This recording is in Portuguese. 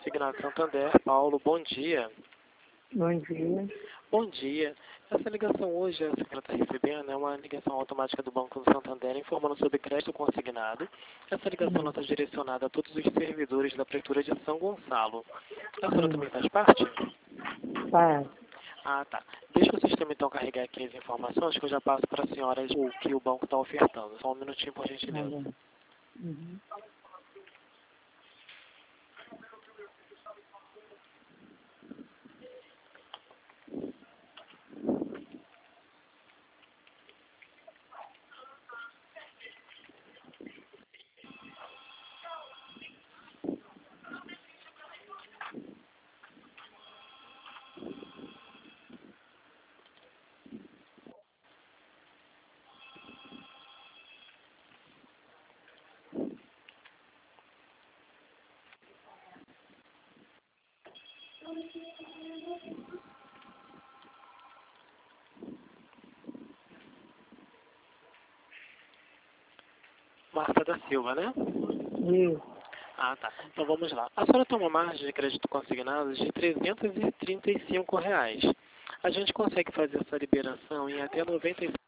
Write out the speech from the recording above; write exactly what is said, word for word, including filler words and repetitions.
Consignado Santander. Paulo, bom dia. Bom dia. Bom dia. Essa ligação hoje, a senhora está recebendo, é uma ligação automática do Banco do Santander informando sobre crédito consignado. Essa ligação Hum. está direcionada a todos os servidores da Prefeitura de São Gonçalo. A senhora Hum. também faz parte? Tá. Ah, tá. Deixa o sistema então carregar aqui as informações que eu já passo para a senhora o que o banco está ofertando. Só um minutinho, por gentileza. Tá bom. Uhum. Marta da Silva, né? Isso. Ah, tá. Então vamos lá. A senhora tem uma margem de crédito consignado de trezentos e trinta e cinco reais. A gente consegue fazer essa liberação em até noventa e